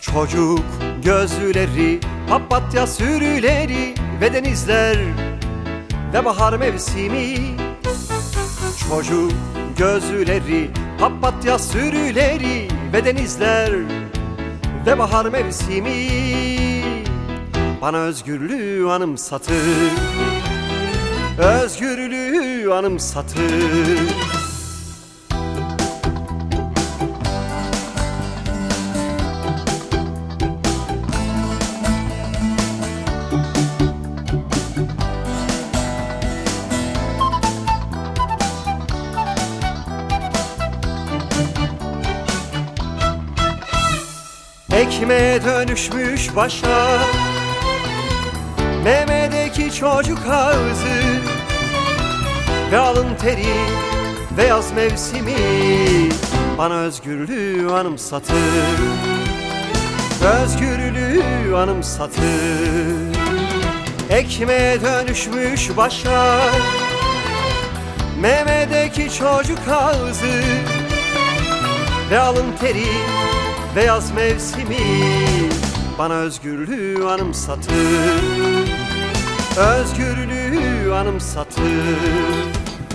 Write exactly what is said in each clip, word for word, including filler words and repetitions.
Çocuk gözleri, papatya sürüleri ve denizler ve bahar mevsimi. Çocuk gözleri, papatya sürüleri ve denizler ve bahar mevsimi bana özgürlüğü anımsatır, özgürlüğü anımsatır. Ekmeğe dönüşmüş başa, memedeki çocuk ağzı ve alın teri ve yaz mevsimi bana özgürlüğü anımsatır, özgürlüğü anımsatır. Ekmeğe dönüşmüş başa, memedeki çocuk ağzı ve alın teri ve yaz mevsimi bana özgürlüğü anımsatır, özgürlüğü anımsatır.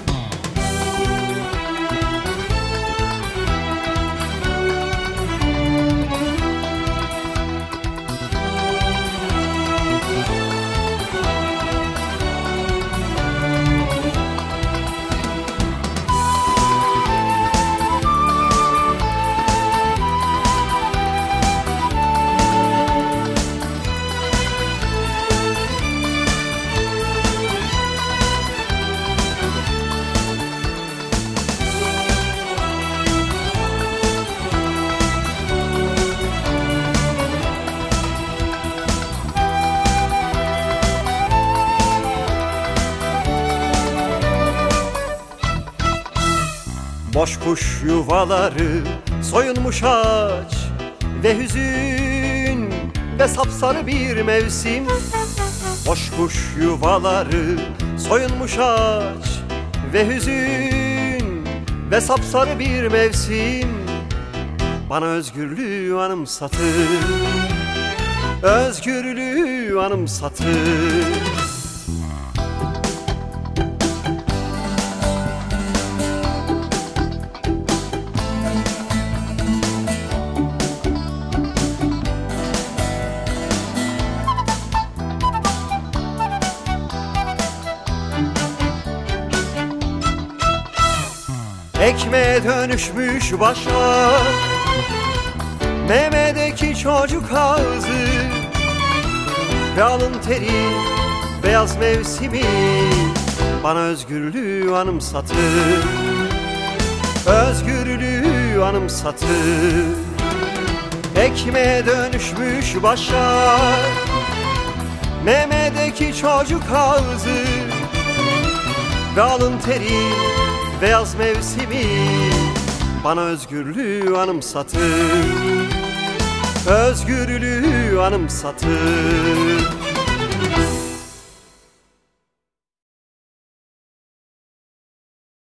Boş kuş yuvaları, soyunmuş ağaç ve hüzün ve sapsarı bir mevsim. Boş kuş yuvaları, soyunmuş ağaç ve hüzün ve sapsarı bir mevsim bana özgürlüğü anımsatır, özgürlüğü anımsatır. Ekmeğe dönüşmüş başa, memedeki çocuk ağzı ve alın teri beyaz mevsimi bana özgürlüğü anımsatır, özgürlüğü anımsatır. Ekmeğe dönüşmüş başa, memedeki çocuk ağzı ve alın teri beyaz mevsimi bana özgürlüğü anımsatır, özgürlüğü anımsatır.